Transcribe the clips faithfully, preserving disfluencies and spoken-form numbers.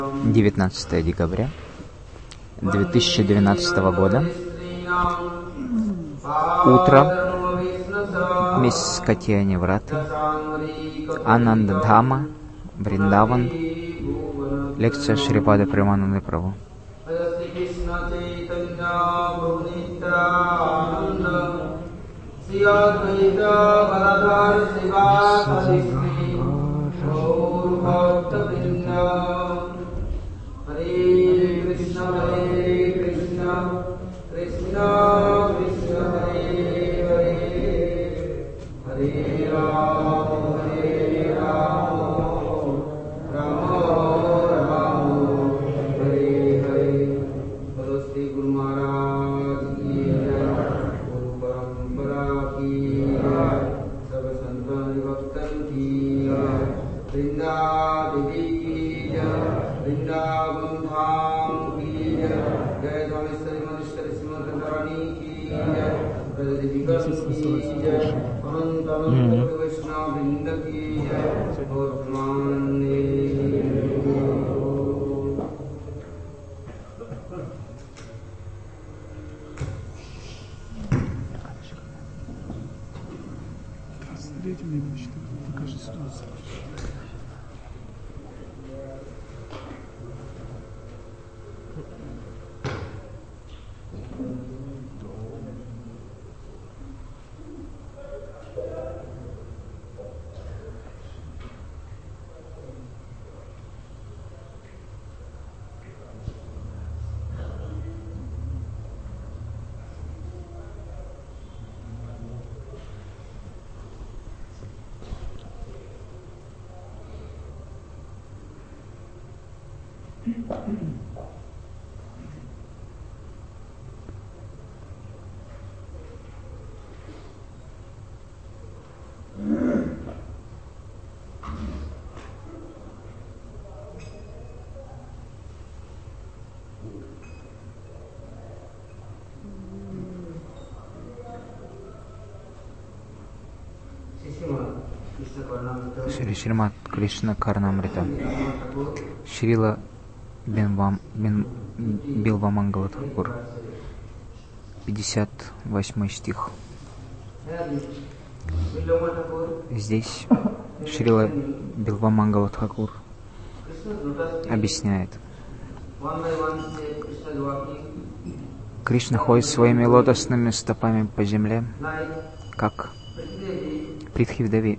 девятнадцатое декабря две тысячи двенадцатого года. Утро. Месяц Катьяни Враты. Анандадхама, Вриндаван. Лекция Шрипада Премананды Прабху. Шри Шримад Кришна Карнамрита. Шрила Бенвам, Бен, Билвамангала Тхакур. пятьдесят восьмой стих. Здесь Шрила Билвамангала Тхакур объясняет. Кришна ходит своими лотосными стопами по земле, как Притхи-Деви.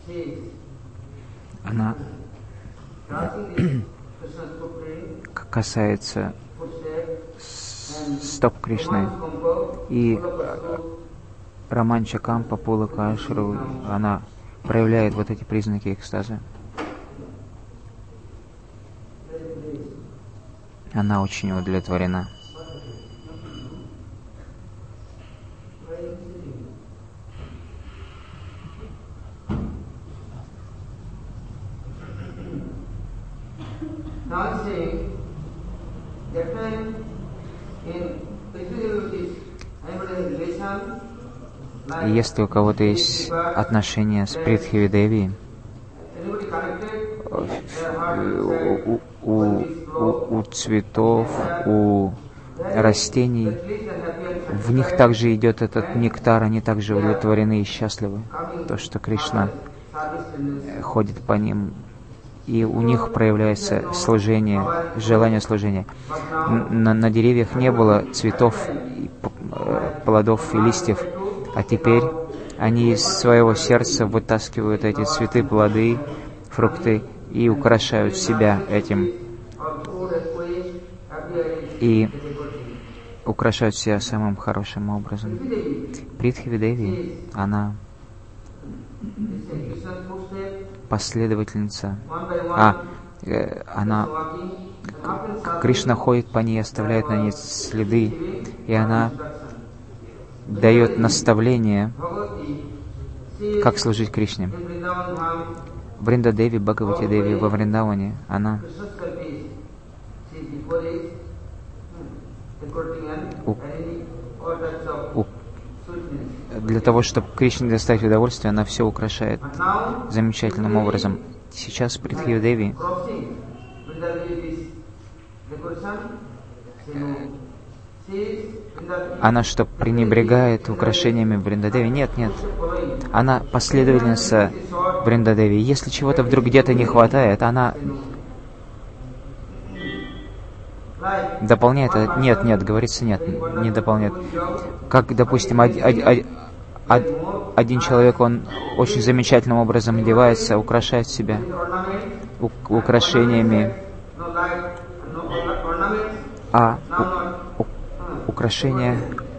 Она касается стоп Кришны, и Романча Кампа Пулака Ашру, она проявляет вот эти признаки экстаза. Она очень удовлетворена. Если у кого-то есть отношения с Притхи Деви, у, у, у, у цветов, у растений, в них также идет этот нектар, они также удовлетворены и счастливы. То, что Кришна ходит по ним, и у них проявляется служение, желание служения. На, на деревьях не было цветов, плодов и листьев, а теперь они из своего сердца вытаскивают эти цветы, плоды, фрукты и украшают себя этим. И украшают себя самым хорошим образом. Притхи Деви, она последовательница. А, э, она... Кришна ходит по ней, оставляет на ней следы, и она дает наставление, как служить Кришне. Вринда Деви, Бхагавати Деви во Вриндаване, она у, у, для того, чтобы Кришне доставить удовольствие, она все украшает замечательным образом. Сейчас Притхи Деви Она что, пренебрегает украшениями Вриндадеви? Нет, нет. Она последовательница Вриндадеви. Если чего-то вдруг где-то не хватает, она дополняет. Нет, нет, говорится, нет, не дополняет. Как, допустим, од, од, од, один человек, он очень замечательным образом одевается, украшает себя у, украшениями, а у, у, украшения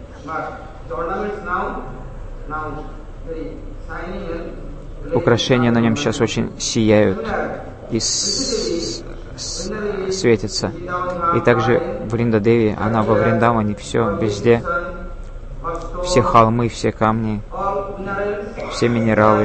украшения на нем сейчас очень сияют и с, с, светятся. И также Вриндадеви, она во Вриндаване, все везде, все холмы, все камни, все минералы,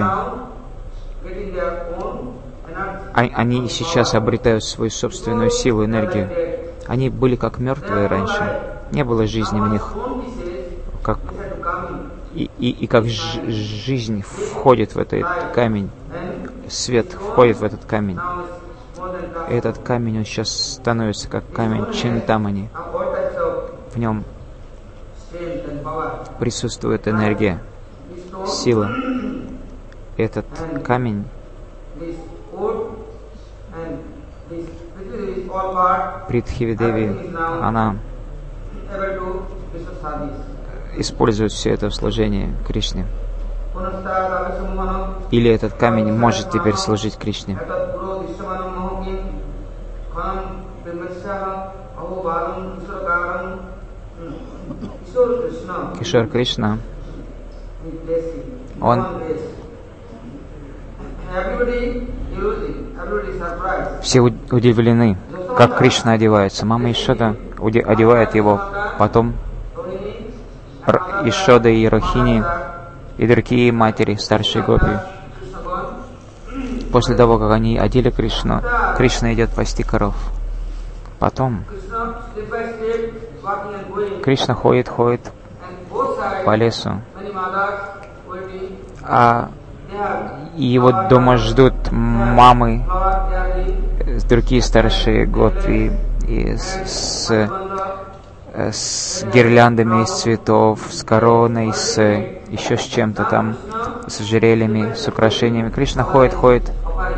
они сейчас обретают свою собственную силу, энергию. Они были как мертвые раньше, не было жизни в них, как, и, и, и как ж, жизнь входит в этот камень, свет входит в этот камень. И этот камень, он сейчас становится как камень Чинтамани. В нем присутствует энергия, сила. Этот камень Притхивидеви, она использует все это в служении Кришне. Или этот камень может теперь служить Кришне. Кишор Кришна, он все удивлены, как Кришна одевается. Мама Ишода одевает его, потом Ишода и Рохини и другие матери, старшие гопи. После того, как они одели Кришну, Кришна идет пасти коров. Потом Кришна ходит, ходит по лесу, а его дома ждут мамы, другие старшие гопи, и с, с, с гирляндами из цветов, с короной, с еще с чем-то там, с ожерельями, с украшениями. Кришна ходит, ходит.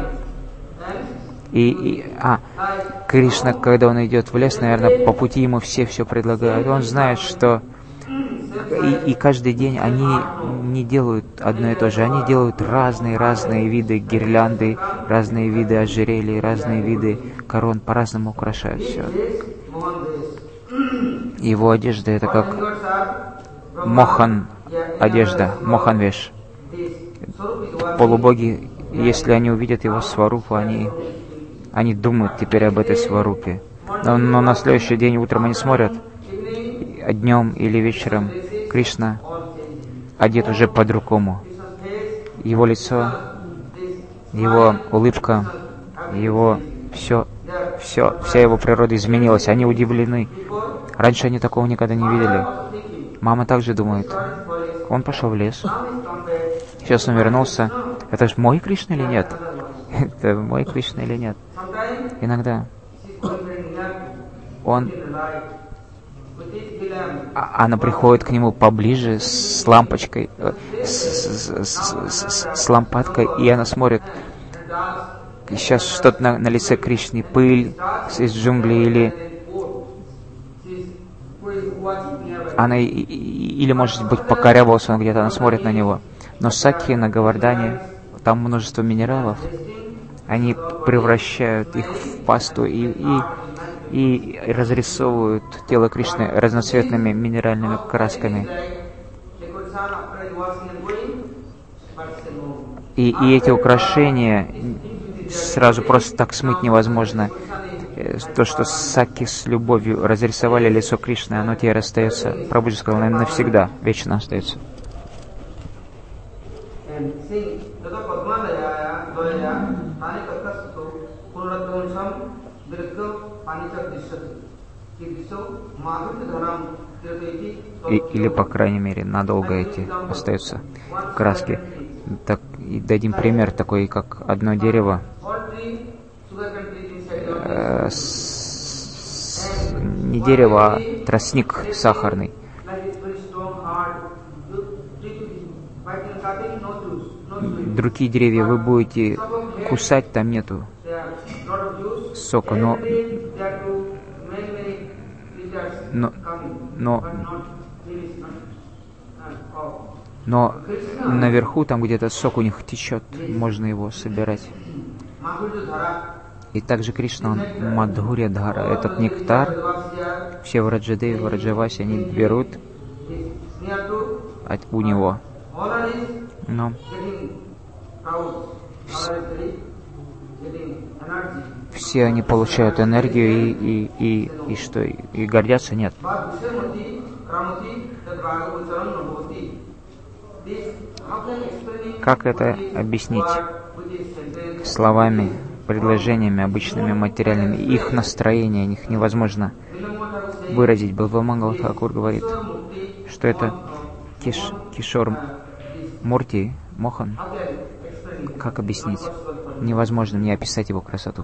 И, и, а, Кришна, когда он идет в лес, наверное, по пути ему все все предлагают. Он знает, что и, и каждый день они не делают одно и то же. Они делают разные-разные виды гирлянды, разные виды ожерелий, разные виды корон, по-разному украшают все. Его одежда — это как мохан одежда, мохан веш. Полубоги, если они увидят его сварупу, они, они думают теперь об этой сварупе. Но, но на следующий день утром они смотрят, днем или вечером, Кришна одет уже по-другому. Его лицо, его улыбка, его все, все, вся его природа изменилась. Они удивлены. Раньше они такого никогда не видели. Мама также думает, он пошел в лес. Сейчас он вернулся. Это же мой Кришна или нет? Это мой Кришна или нет? Иногда он... Она приходит к нему поближе с лампочкой, с, с, с, с, с лампадкой, и она смотрит. И сейчас что-то на, на лице Кришны, пыль из джунглей, или она, или может быть покорябался он где-то, она смотрит на него. Но сакхи на Говардхане, там множество минералов, они превращают их в пасту и, и и разрисовывают тело Кришны разноцветными минеральными красками. И, и эти украшения сразу просто так смыть невозможно. То, что сакхи с любовью разрисовали лицо Кришны, оно теперь остается, Прабхуджи сказал, навсегда, вечно остается. И, или, по крайней мере, надолго эти остаются краски. Так, и дадим пример такой, как одно дерево. Э, не дерево, а тростник сахарный. Другие деревья вы будете кусать, там нету сока, но, но, но, но наверху, там где-то сок у них течет, можно его собирать. И также Кришна, он Мадхурья Dhara, этот нектар, все Враджадеви, Враджаваси, они берут от, у него. Но все они получают энергию и, и, и, и что, и, и гордятся? Нет. Как это объяснить словами, предложениями, обычными материальными? Их настроение, их невозможно выразить. Бхавамангала Тхакур говорит, что это киш, Кишор Мурти, Мохан. Как объяснить? Невозможно мне описать его красоту.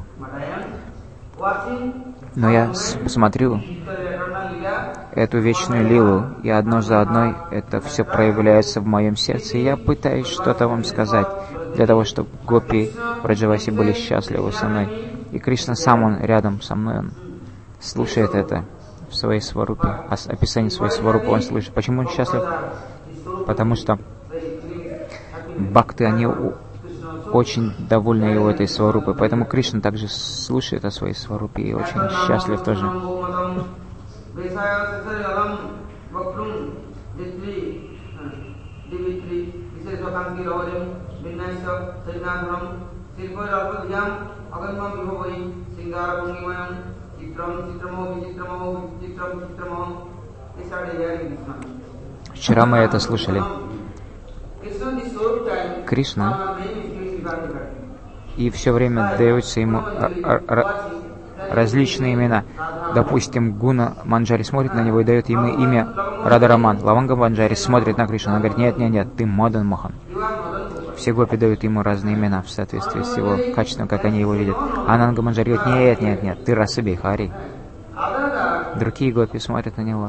Но я смотрю эту вечную лилу, и одно за одной это все проявляется в моем сердце, и я пытаюсь что-то вам сказать, для того, чтобы гопи Враджаваси были счастливы со мной. И Кришна сам, он рядом со мной, он слушает это в своей сварупе, описание своей сварупы он слышит. Почему он счастлив? Потому что бхакты, они очень довольны его этой сварупой, поэтому Кришна также слушает о своей сварупе и очень счастлив тоже. Вчера мы это слушали. Кришна, и все время даются ему различные имена. Допустим, Гуна Манджари смотрит на него и дает ему имя Радараман. Лаванга Манджари смотрит на Кришну, она говорит, нет, нет, нет, ты Мадан Мохан. Все гопи дают ему разные имена в соответствии с его качеством, как они его видят. Ананга Манджари говорит, нет, нет, нет, ты Раса Бихари. Другие гопи смотрят на него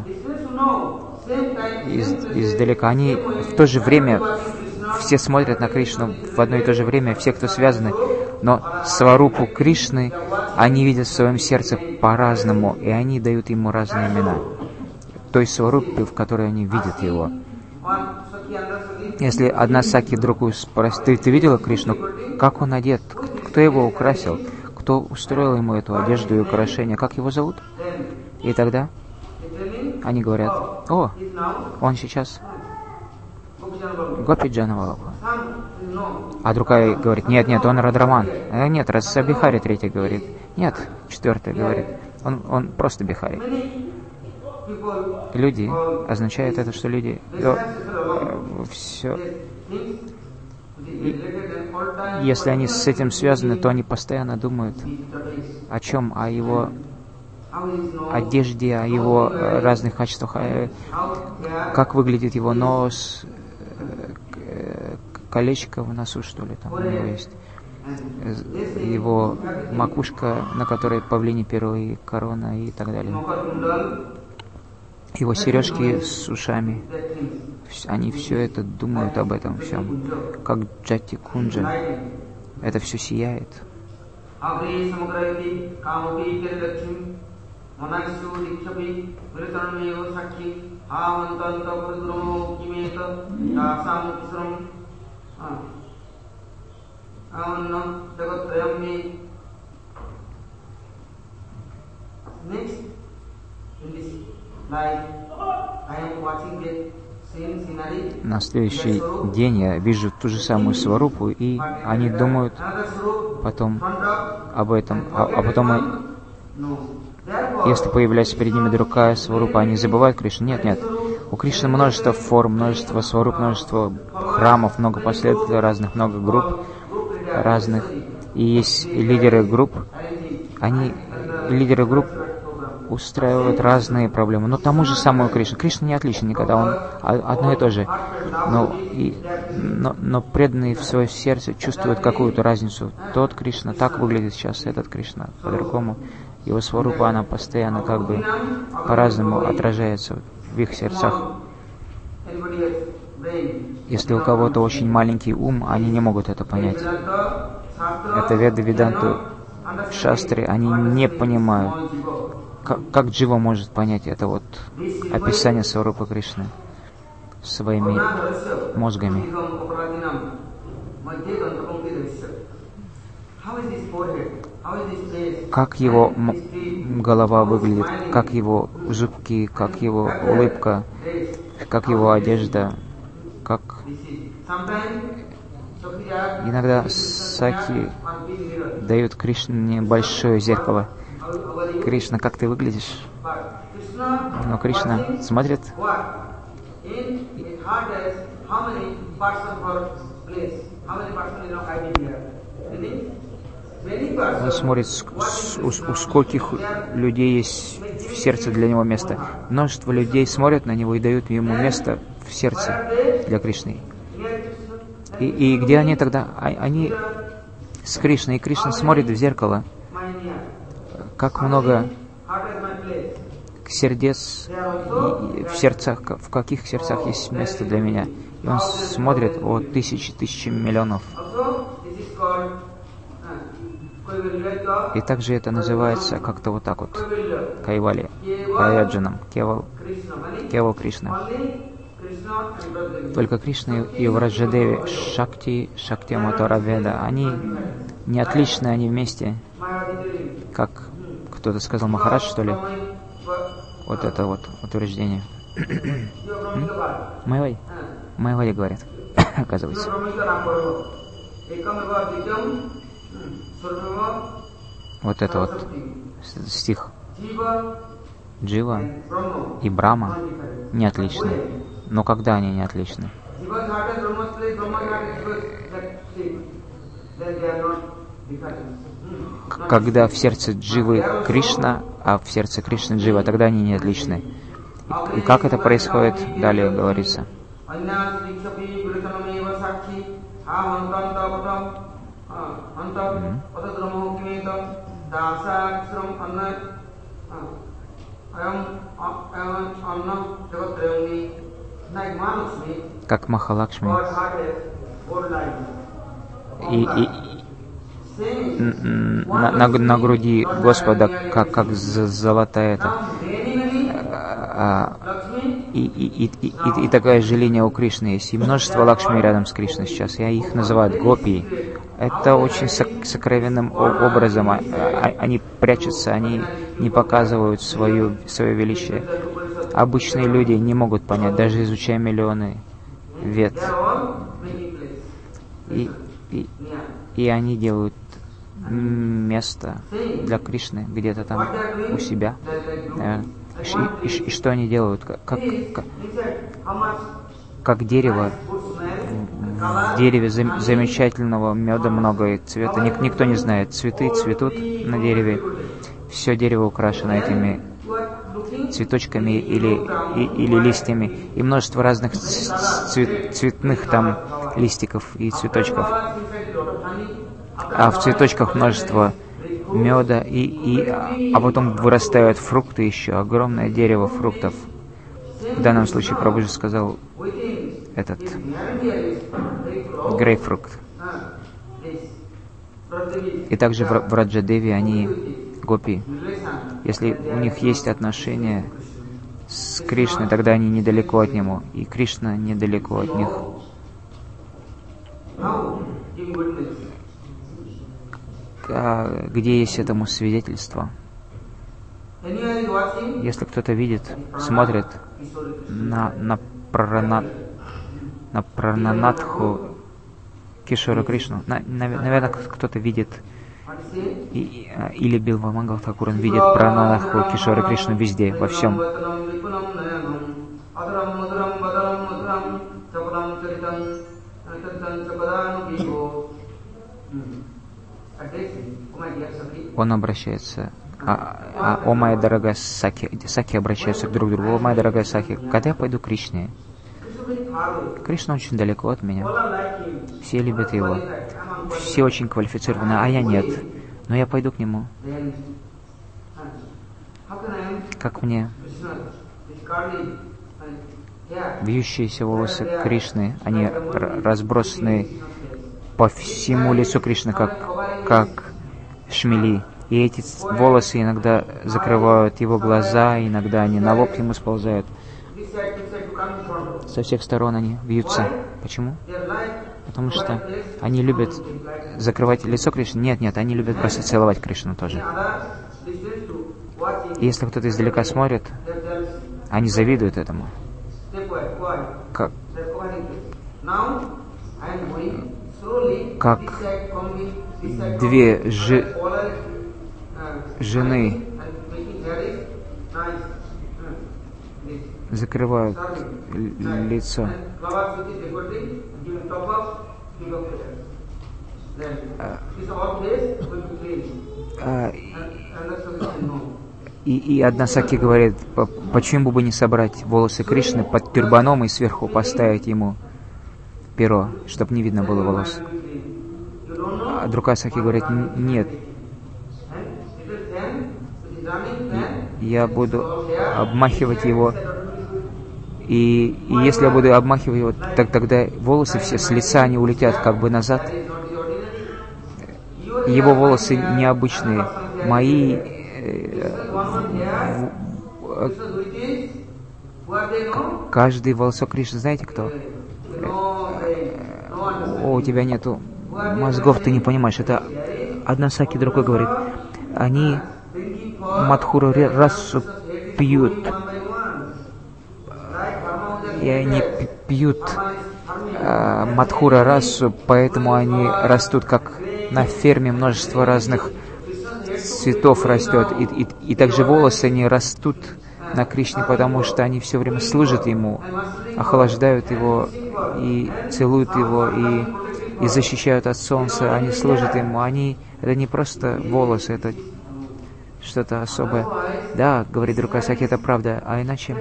Из, издалека. Они в то же время все смотрят на Кришну в одно и то же время, все, кто связаны, но сварупу Кришны они видят в своем сердце по-разному, и они дают ему разные имена. Той сварупе, в которой они видят его. Если одна саки другую спросит, ты, ты видела Кришну? Как он одет? Кто его украсил? Кто устроил ему эту одежду и украшения? Как его зовут? И тогда они говорят, о, он сейчас Гопи Джанавалабха. А другая говорит, нет, нет, он Радраман. А нет, Раса Бихари, третья говорит. Нет, четвертая говорит, он, он просто Бихари. Люди, означает это, что люди э, э, все. И если они с этим связаны, то они постоянно думают о чем? О его одежде, о его э, разных качествах, э, как выглядит его нос, э, колечко в носу, что ли, там у него есть, его макушка, на которой павлине перо и корона и так далее, его сережки с ушами. Они все это думают об этом всем, как Джати Кунджа. Это все сияет. На следующий день я вижу ту же самую сварупу, и они думают потом об этом, а, а потом, если появляется перед ними другая сварупа, они забывают Кришну. Нет, нет. У Кришны множество форм, множество сваруп, множество храмов, много последователей разных, много групп разных. И есть лидеры групп. Они, лидеры групп, устраивают разные проблемы. Но тому же самому Кришна. Кришна не отличен никогда, он одно и то же. Но, и, но, но преданные в свое сердце чувствуют какую-то разницу. Тот Кришна так выглядит сейчас, этот Кришна по-другому. Его сварупа, она постоянно как бы по-разному отражается в их сердцах. Если у кого-то очень маленький ум, они не могут это понять. Это Веда, Веданту, Шастры, они не понимают, как, как Джива может понять это вот описание сварупы Кришны своими мозгами. Как его голова выглядит, как его зубки, как его улыбка, как его одежда, как... Иногда Саки дают Кришне большое зеркало. Кришна, как ты выглядишь? Но Кришна смотрит, он смотрит, у, у скольких людей есть в сердце для него место. Множество людей смотрят на него и дают ему место в сердце для Кришны. И, и где они тогда? Они с Кришной, и Кришна смотрит в зеркало. Как много сердец в сердцах, в каких сердцах есть место для меня. И он смотрит о тысячи, тысячи миллионов. И также это называется как-то вот так вот. Кайвали, Праяджанам, Кевал, Кевал Кришна. Только Кришна и Враджадеви, Шакти, Шакти Матора Веда, они не отличны, они вместе. Как кто-то сказал, Махарадж, что ли? Вот это вот утверждение. Майвай? Майвай говорит, оказывается. Вот это вот стих. Джива и Брахма не отличны. Но когда они не отличны? Когда в сердце Дживы Кришна, а в сердце Кришны Джива, тогда они не отличны. И как это происходит, далее говорится. Как Махалакшми. И, и на, на, на груди Господа, как, как золотая это. А, и, и, и, и, и такая же линия у Кришны есть. И множество Лакшми рядом с Кришной сейчас. Я их называют гопи. Это очень сокровенным образом. Они прячутся, они не показывают свою, свое величие. Обычные люди не могут понять, даже изучая миллионы вет. И, и, и они делают место для Кришны где-то там у себя. И, и, и что они делают? Как, как, как дерево. В дереве зам, замечательного меда много и цвета. Ник, никто не знает. Цветы цветут на дереве. Все дерево украшено этими цветочками или, и, или листьями. И множество разных цвет, цветных там листиков и цветочков. А в цветочках множество меда, и, и, а потом вырастают фрукты еще. Огромное дерево фруктов. В данном случае Прабхуджи сказал этот грейпфрукт. И также в Враджадеви они гопи. Если у них есть отношения с Кришной, тогда они недалеко от Него, и Кришна недалеко от них. А где есть этому свидетельство? Если кто-то видит, смотрит на, на, прарана, на Прананатху Кишора Кришну, на, наверное, кто-то видит, и, или Билвамангал Тхакур, он видит Прананатху Кишора Кришну везде, во всем. Он обращается, а, а, о моя дорогая Саки, Саки обращаются друг к другу, о моя дорогая Саки, когда я пойду к Кришне? Кришна очень далеко от меня, все любят его, все очень квалифицированы, а я нет, но я пойду к нему. как мне вьющиеся волосы Кришны, они разбросаны по всему лицу Кришны, как, как шмели. И эти волосы иногда закрывают его глаза, иногда они на лоб ему сползают. Со всех сторон они вьются. Почему? Потому что они любят закрывать лицо Кришны. Нет, нет, они любят просто целовать Кришну тоже. И если кто-то издалека смотрит, они завидуют этому. Как, как две жи, жены закрывают лицо. А, и, и одна Сакхи говорит, почему бы не собрать волосы Кришны под тюрбаном и сверху поставить ему перо, чтобы не видно было волос. А другая Сакхи говорит, нет, я буду обмахивать его, и, и если я буду обмахивать его, так тогда волосы все с лица, они улетят как бы назад. Его волосы необычные, мои э, в, каждый волосок Кришны, знаете кто? О, у тебя нету мозгов, ты не понимаешь. Это одна Сакхи, другой говорит. Они Мадхуру расу пьют. И они пьют э, Мадхура расу, поэтому они растут как на ферме, множество разных цветов растет. И, и, и также волосы, они растут на Кришне, потому что они все время служат Ему, охлаждают Его и целуют Его, и, и защищают от солнца. Они служат Ему. Они, это не просто волосы, это что-то особое. Да, говорит другая Сакхи, это правда. А иначе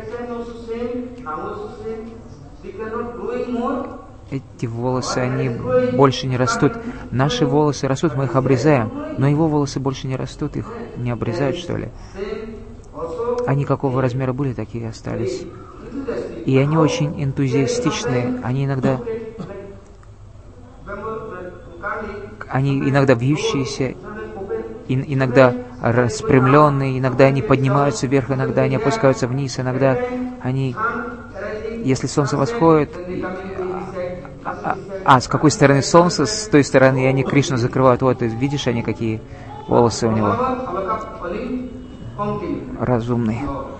эти волосы, они больше не растут. Наши волосы растут, мы их обрезаем, но его волосы больше не растут, их не обрезают, что ли. Они какого размера были, такие и остались. И они очень энтузиастичные, они иногда, они иногда вьющиеся, иногда распрямленные, иногда они поднимаются вверх, иногда они опускаются вниз, иногда они, если солнце восходит, а, а с какой стороны солнце, с той стороны, и они Кришну закрывают. Вот, видишь, они какие волосы у него. Разумный.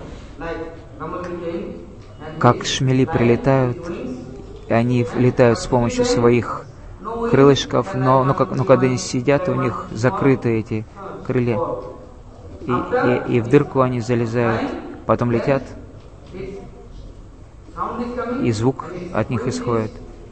Как шмели прилетают, и они летают с помощью своих крылышков, но, но, как, но когда они сидят, у них закрыты эти крылья. И, и, и в дырку они залезают, потом летят, и звук от них исходит.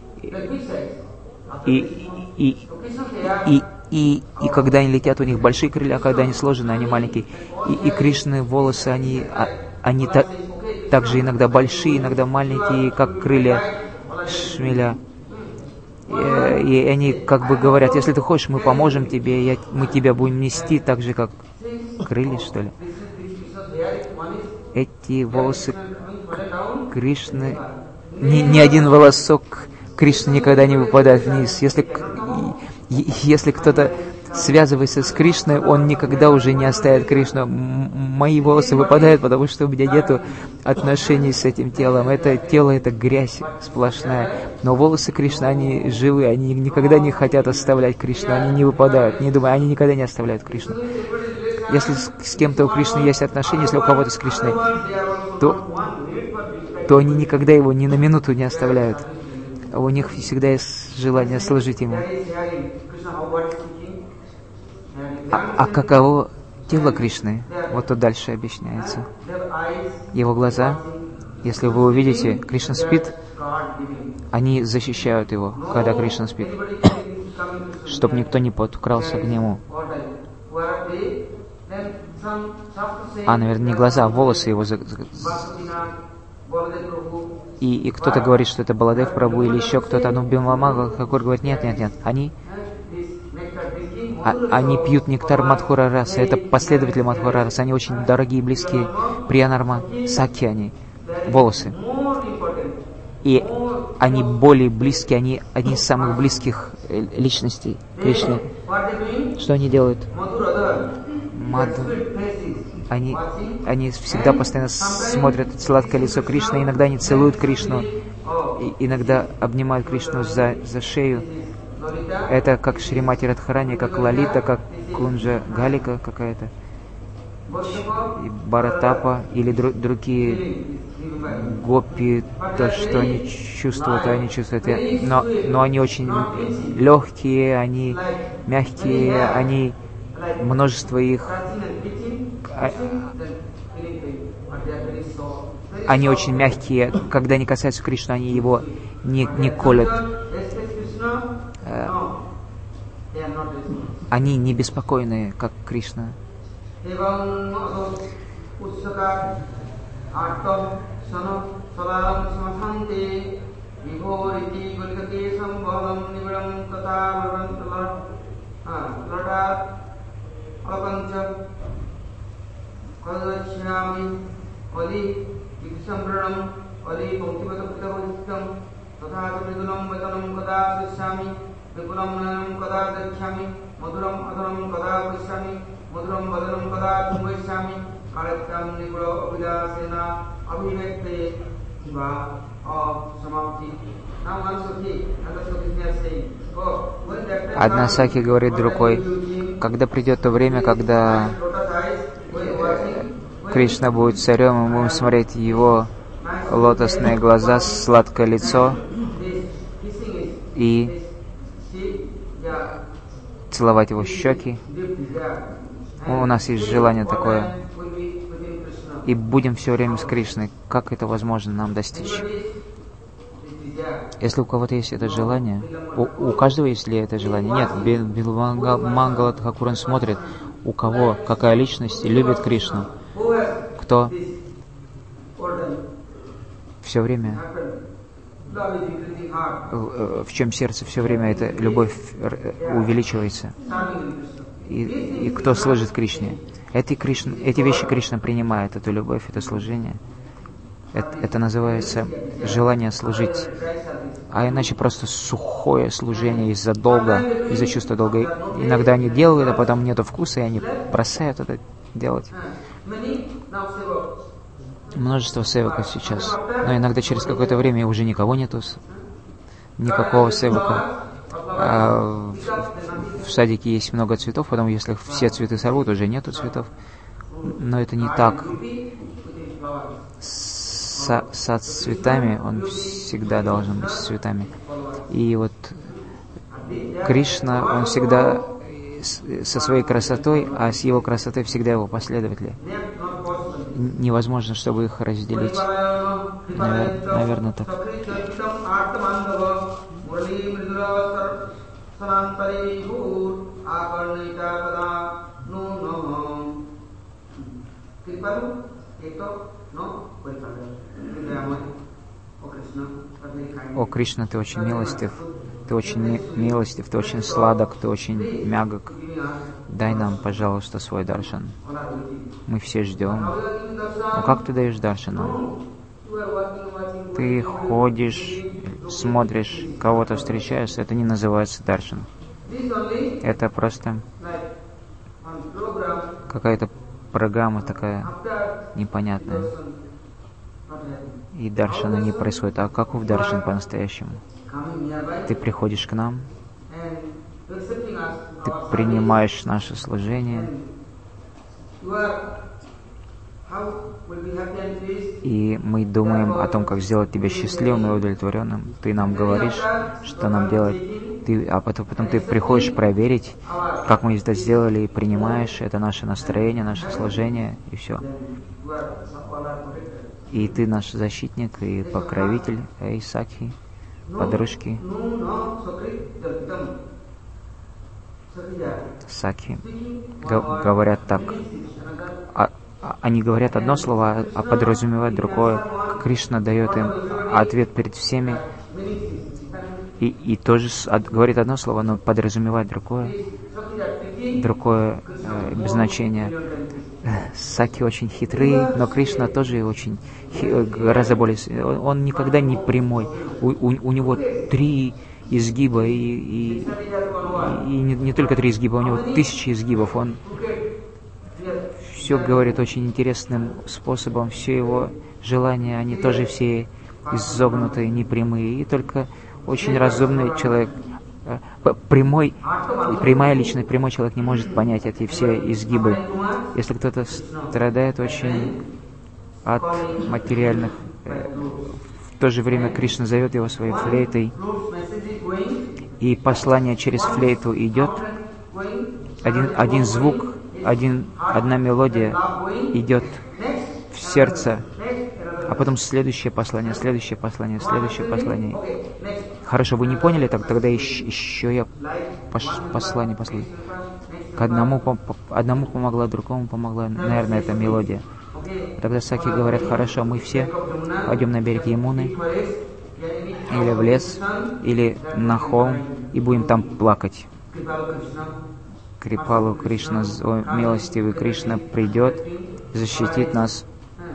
И, и, и, и, и когда они летят, у них большие крылья, а когда они сложены, они маленькие. И, и Кришны волосы, они, они так, также иногда большие, иногда маленькие, как крылья шмеля. И, и они как бы говорят, если ты хочешь, мы поможем тебе, я, мы тебя будем нести так же, как крылья, что ли. Эти волосы Кришны, ни, ни один волосок Кришны никогда не выпадает вниз. Если, если кто-то связывается с Кришной, он никогда уже не оставит Кришну. Мои волосы выпадают, потому что у меня нет отношений с этим телом. Это тело, это грязь сплошная. Но волосы Кришны, они живы, они никогда не хотят оставлять Кришну, они не выпадают. Не думаю, они никогда не оставляют Кришну. Если с, с кем-то у Кришны есть отношения, если у кого-то с Кришной, то, то они никогда его ни на минуту не оставляют. У них всегда есть желание служить ему. А, а каково тело Кришны? Вот тут дальше объясняется. Его глаза, если вы увидите, Кришна спит, они защищают его, когда Кришна спит, чтобы никто не подкрался к нему. А, наверное, не глаза, а волосы его. И, и кто-то говорит, что это Баладев Прабху или еще кто-то, но Бимала Какур говорит, нет, нет, нет, они, А, они пьют нектар Мадхура Раса, это последователи Мадхура Раса, они очень дорогие, близкие, Приянарма, Сакхи они, волосы. И они более близкие, они одни из самых близких личностей Кришны. Что они делают? Мадху. Они, они всегда постоянно смотрят сладкое лицо Кришны, иногда они целуют Кришну, и иногда обнимают Кришну за, за шею. Это как Шримати Радхарани, как Лалита, как Кунджа Галика какая-то, и Баратапа, или дру, другие гопи, то, что они чувствуют, они чувствуют. Но, но они очень легкие, они мягкие, они, множество их, они очень мягкие, когда они касаются Кришны, они его не, не колят. Они не беспокойные, как Кришна. Одна Саки говорит другой: когда придет то время, когда Кришна будет царем, мы будем смотреть его лотосные глаза, сладкое лицо и целовать его щеки. У нас есть желание такое. И будем все время с Кришной. Как это возможно нам достичь? Если у кого-то есть это желание, у, у каждого есть ли это желание? Нет, Билвамангала Тхакуран смотрит, у кого какая личность любит Кришну, кто все время, в, в чем сердце все время эта любовь увеличивается, и, и кто служит Кришне. Эти, Кришна, эти вещи Кришна принимает, эту любовь, это служение. Это, это называется желание служить. А иначе просто сухое служение из-за долга, из-за чувства долга. Иногда они делают, а потом нету вкуса, и они бросают это делать. Множество севаков сейчас. Но иногда через какое-то время уже никого нету, никакого севака. А в, в садике есть много цветов, потом если все цветы сорвут, уже нету цветов. Но это не так. Са, сад с цветами, он всегда должен быть с цветами. И вот Кришна, он всегда со своей красотой, а с его красотой всегда его последователи. Невозможно, чтобы их разделить. Навер, наверное, так. О, Кришна, ты очень милостив, ты очень ми- милостив, ты очень сладок, ты очень мягок. Дай нам, пожалуйста, свой даршан. Мы все ждем. Ну как ты даешь даршану? Ты ходишь, смотришь, кого-то встречаешь, это не называется даршан. Это просто какая-то программа такая непонятная. И даршана не происходит. А каков даршан по-настоящему? Ты приходишь к нам, ты принимаешь наше служение, и мы думаем о том, как сделать тебя счастливым и удовлетворенным. Ты нам говоришь, что нам делать, ты, а потом, потом ты приходишь проверить, как мы это сделали, и принимаешь это наше настроение, наше служение, и все. И ты наш защитник и покровитель, эй, Сакхи, подружки. Сакхи говорят так. А, они говорят одно слово, а подразумевают другое. Кришна дает им ответ перед всеми. И, и тоже от, говорит одно слово, но подразумевает другое. другое э, значение. Саки очень хитрый, но Кришна тоже очень хи, гораздо более... Он никогда не прямой. У, у, у него три изгиба, и, и, и не, не только три изгиба, у него тысячи изгибов. Он все говорит очень интересным способом, все его желания, они тоже все изогнутые, непрямые, и только очень разумный человек, прямой, прямая личность, прямой человек не может понять эти все изгибы. Если кто-то страдает очень от материальных, в то же время Кришна зовет его своей флейтой, и послание через флейту идет, один, один звук, один, одна мелодия идет в сердце, а потом следующее послание, следующее послание, следующее послание. Хорошо, вы не поняли, так, тогда еще, еще я пош, послание послаю. К одному, по, одному помогла, другому помогла, наверное, эта мелодия. Тогда Саки говорят, хорошо, мы все пойдем на берег Ямуны, или в лес, или на холм, и будем там плакать. Крипалу Кришна, о, милостивый Кришна придет, защитит нас.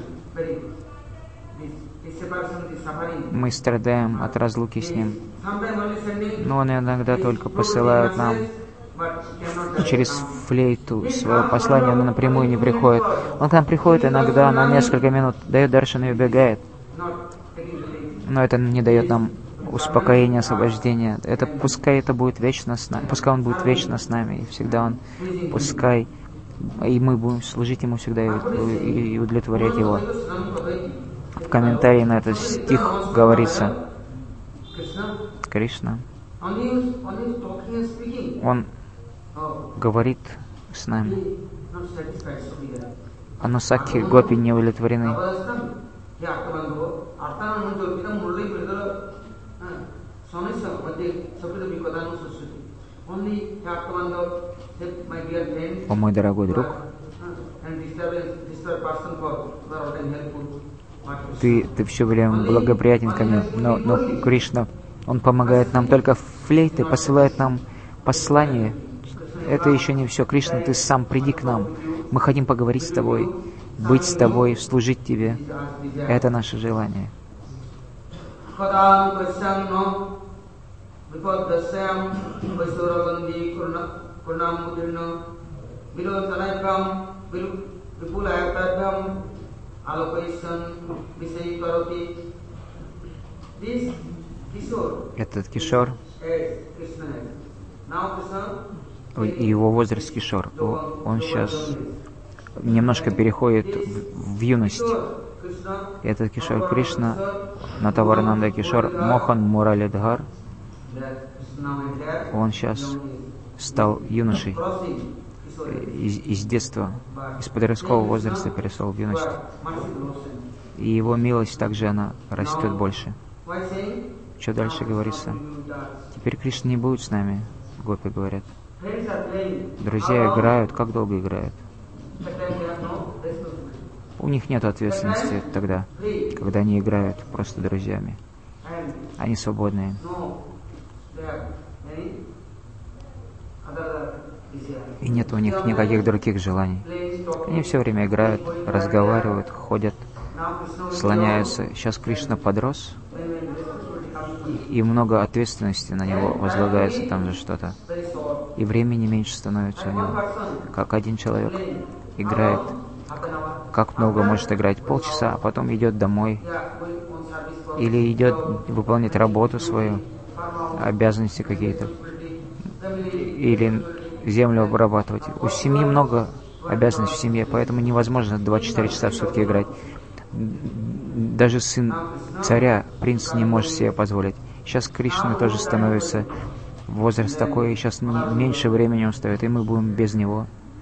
Мы страдаем от разлуки с Ним. Но Он иногда только посылает нам через флейту свое послание, оно напрямую не приходит. Он к нам приходит иногда на несколько минут, дает даршан и убегает. Но это не дает нам успокоения, освобождения. Это пускай это будет вечно с нами, пускай Он будет вечно с нами, и всегда Он, пускай, и мы будем служить Ему всегда и, и удовлетворять Его. В комментарии на этот стих говорится, Кришна, Он говорит с нами. Анусаки гопи не удовлетворены. О мой дорогой друг, ты, ты все время благоприятен ко мне, но, но Кришна, Он помогает нам только флейты, посылает нам послание. Это еще не все. Кришна, Ты сам приди к нам. Мы хотим поговорить с Тобой, быть с Тобой, служить Тебе. Это наше желание. Этот Кишор, его возраст Кишор, он сейчас немножко переходит в, в юность. Этот Кишор Кришна, Натаварнанда Кишор, Мохан Муралидхар, он сейчас стал юношей. Из, из детства, из подросткового возраста перешел в юность. И его милость также, она растет больше. Что дальше говорится? Теперь Кришна не будет с нами, гопи говорят. Друзья играют, как долго играют? У них нет ответственности тогда, когда они играют просто друзьями. Они свободные. И нет у них никаких других желаний. Они все время играют, разговаривают, ходят, слоняются. Сейчас Кришна подрос, и много ответственности на него возлагается там за что-то. И времени меньше становится у него. Как один человек играет, как много может играть? Полчаса, а потом идет домой. Или идет выполнять работу свою, обязанности какие-то. Или землю обрабатывать. У семьи много обязанностей в семье, поэтому невозможно двадцать четыре часа в сутки играть. Даже сын царя, принц, не может себе позволить. Сейчас Кришна тоже становится возраст такой, и сейчас меньше времени устает, и мы будем без него.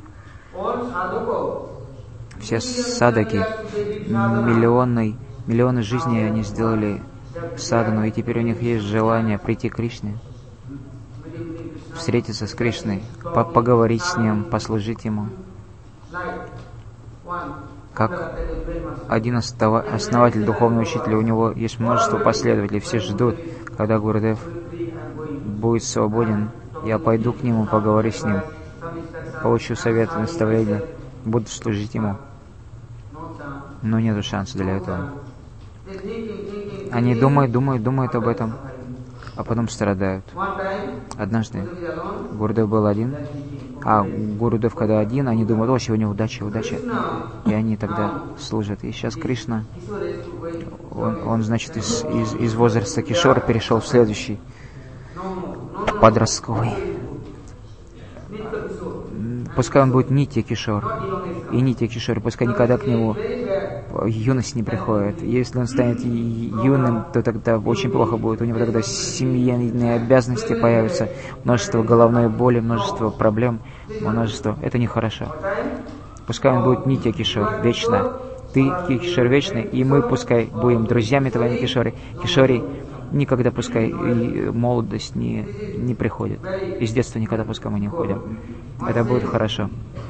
Все садаки, миллионы, миллионы жизней они сделали садану, и теперь у них есть желание прийти к Кришне, встретиться с Кришной, по поговорить с Ним, послужить Ему. Как один основатель, духовный учитель, у него есть множество последователей, все ждут, когда Гурудев будет свободен, я пойду к Нему, поговорю с Ним. получу совет и наставление, буду служить ему. Но нету шанса для этого. Они думают, думают, думают об этом, а потом страдают. Однажды Гурудев был один, а Гурудев, когда один, они думают: о, сегодня удача, удача. И они тогда служат. И сейчас Кришна, он, он значит, из, из, из возраста Кишора перешел в следующий, подростковый. Пускай он будет Нитья Кишор. И Нитья Кишор, пускай никогда к нему юность не приходит. Если он станет юным, то тогда очень плохо будет. У него тогда семейные обязанности появятся, множество головной боли, множество проблем, множество. Это нехорошо. Пускай он будет Нитья Кишор, вечно. Ты Кишор вечный, и мы пускай будем друзьями твоими Кишори. Кишори никогда пускай и молодость не, не приходит. Из детства никогда пускай мы не уходим. Это будет хорошо.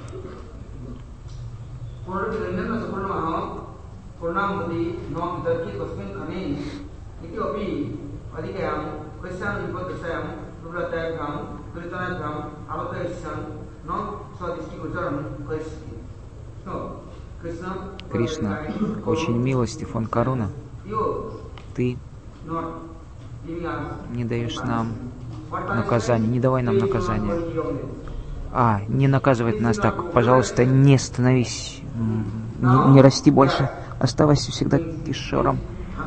Кришна очень милостив, он Каруна. Ты не даешь нам наказания, не давай нам наказания. А, не наказывать нас так. Пожалуйста, не становись, не, не расти больше. Оставайся всегда Кишором.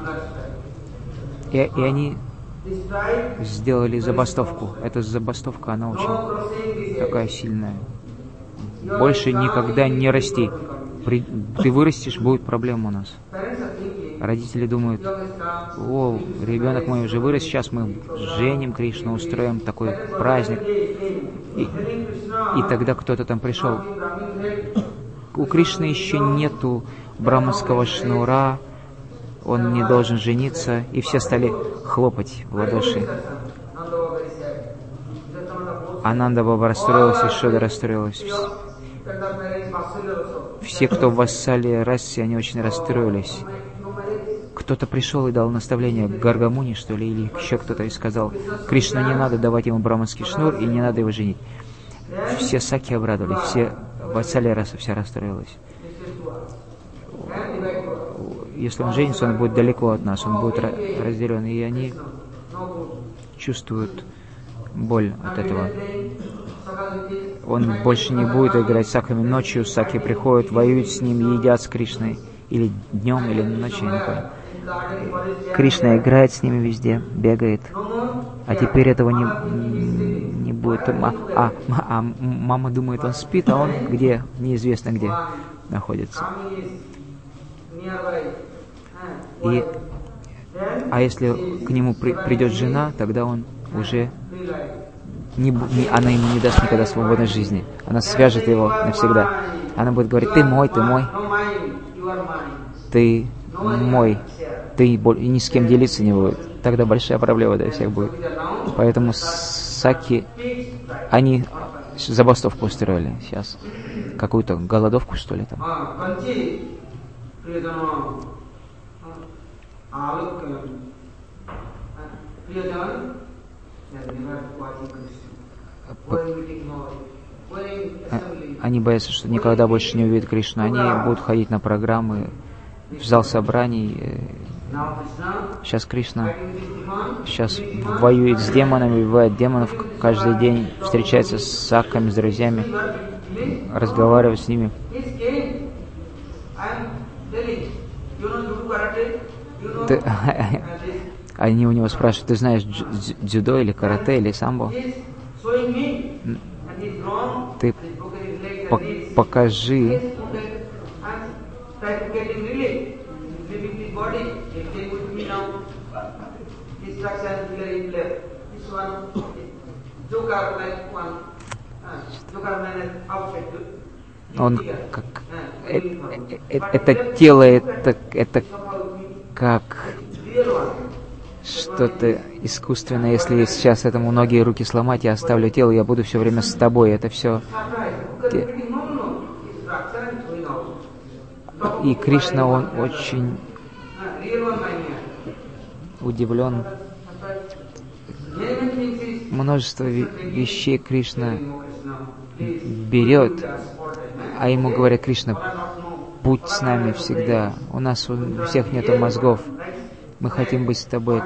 И, и они сделали забастовку. Эта забастовка, она очень такая сильная. Больше никогда не расти. При, ты вырастешь, будет проблема у нас. Родители думают: о, ребенок мой уже вырос, сейчас мы женим Кришну, устроим такой праздник. И, и тогда кто-то там пришел. У Кришны еще нету браманского шнура, он не должен жениться, и все стали хлопать в ладоши. Ананда Баба расстроилась, и Шода расстроилась. Все, кто в вассале расе, они очень расстроились. Кто-то пришел и дал наставление Гаргамуни, что ли, или еще кто-то, и сказал: Кришна, не надо давать ему браманский шнур, и не надо его женить. Все саки обрадовались, все вассали раса вся расстроилась. Если он женится, он будет далеко от нас, он будет разделен, и они чувствуют боль от этого. Он больше не будет играть с саками ночью, саки приходят, воюют с ним, едят с Кришной, или днем, или ночью, я не понял. Кришна играет с ними везде, бегает. А теперь этого не, не будет. А, а, а мама думает, он спит, а он где? Неизвестно где находится. И, а если к нему при, придет жена, тогда он уже не, не, она ему не даст никогда свободной жизни. Она свяжет его навсегда. Она будет говорить: ты мой, ты мой, ты мой, ты ни с кем делиться не будет. Тогда большая проблема для всех будет. Поэтому саки, они забастовку устроили сейчас. Какую-то голодовку, что ли, там. Они боятся, что никогда больше не увидят Кришну. Они будут ходить на программы, в зал собраний. Сейчас Кришна сейчас воюет с демонами, убивает демонов каждый день, встречается с саками, с друзьями, разговаривает с ними. Ты, они у него спрашивают: ты знаешь дзюдо или карате или самбо? Ты по покажи. Он как э, э, это тело, это это как что-то искусственное. Если сейчас этому ноги и руки сломать, я оставлю тело, я буду все время с тобой. Это все. И Кришна, он очень удивлен. Множество вещей Кришна берет, а ему говорят: Кришна, будь с нами всегда, у нас у всех нету мозгов, мы хотим быть с тобой.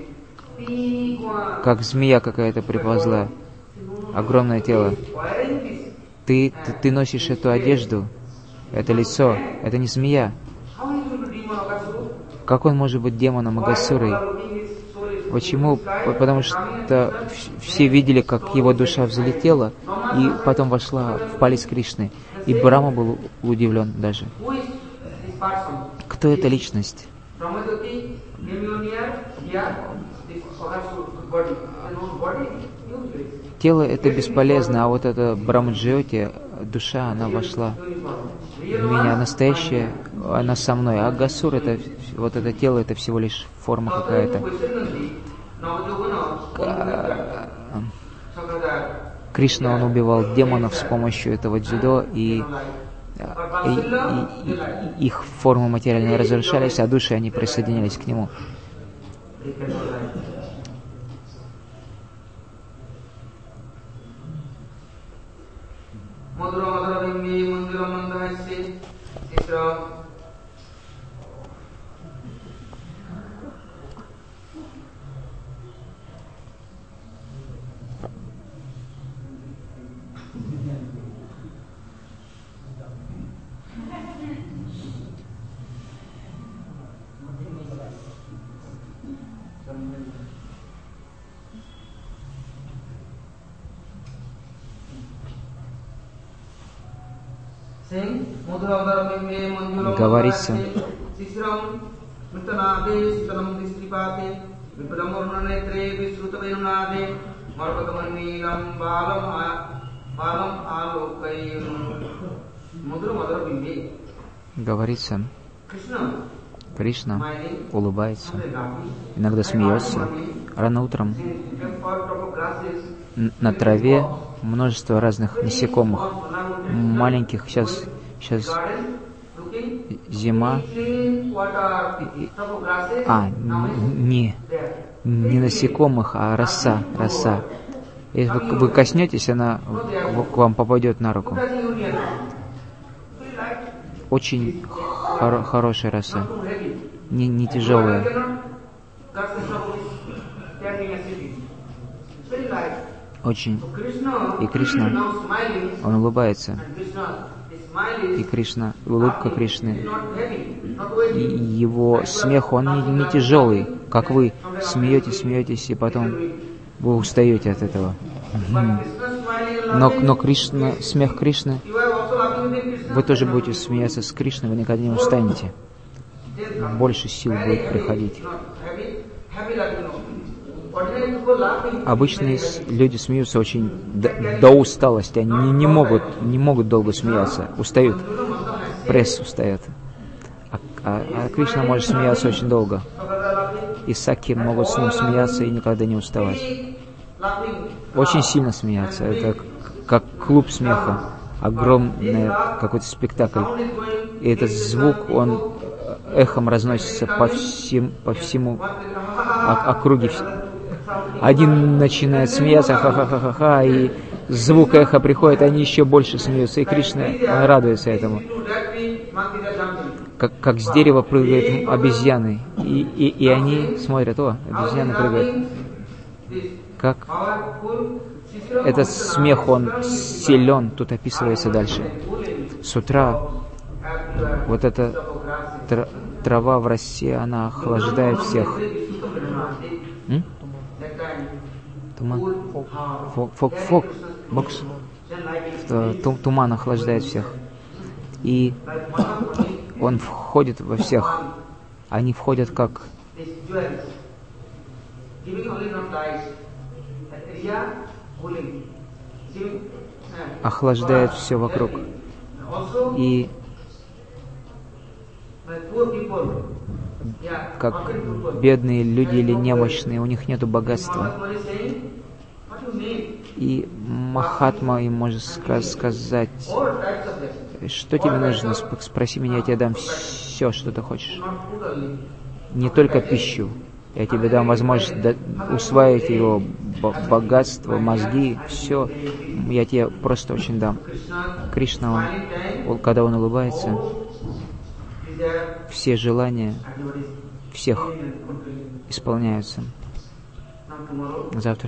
Как змея какая-то приползла, огромное тело. Ты, ты, ты носишь эту одежду, это лицо, это не змея. Как он может быть демоном Агасурой? Почему? Потому что все видели, как его душа взлетела и потом вошла в палец Кришны. И Брахма был удивлен даже. Кто эта личность? Тело это бесполезно, а вот эта Брахмаджьоти, душа, она вошла в меня. Настоящая, она со мной. А Агасур, это, вот это тело, это всего лишь форма какая-то. Кришна, он убивал демонов с помощью этого дзюдо, и, и, и, и их формы материальные разрушались, а души, они присоединялись к нему. Говорится, говорится, Кришна улыбается, иногда смеется. Рано утром на траве множество разных насекомых, маленьких. Сейчас, сейчас зима. А, не, не насекомых, а роса, роса. Если вы, вы коснетесь, она к вам попадет на руку. Очень хор- хорошая роса, не, не тяжелая. Очень. И Кришна, он улыбается. И Кришна, улыбка Кришны, и его смех, он не, не тяжелый, как вы смеетесь, смеетесь, и потом вы устаете от этого. Но, но Кришна, смех Кришны, вы тоже будете смеяться с Кришной, вы никогда не устанете. Больше сил будет приходить. Обычные люди смеются очень до, до усталости, они не, не, могут, не могут долго смеяться, устают, пресс устает. А, а, а Кришна может смеяться очень долго. И саки могут с ним смеяться и никогда не уставать. Очень сильно смеяться, это как клуб смеха, огромный какой-то спектакль. И этот звук, он эхом разносится по, всем, по всему округе. Один начинает смеяться, ха-ха-ха-ха-ха, и звук эха приходит, они еще больше смеются, и Кришна, он радуется этому. Как, как с дерева прыгают обезьяны, и, и, и они смотрят: о, обезьяны прыгают. Как этот смех, он силен, тут описывается дальше. С утра вот эта тр- трава в росе, она охлаждает всех. М? Туман. Фок, фок, фок, бокс. Туман охлаждает всех. И он входит во всех. Они входят как охлаждает все вокруг. И как бедные люди или немощные, у них нету богатства. И Махатма им может сказать: что тебе нужно, спроси меня, я тебе дам все, что ты хочешь. Не только пищу, Я тебе дам возможность усваивать его богатство, мозги, все. Я тебе просто очень дам. Кришна, он, когда он улыбается, все желания всех исполняются. Завтра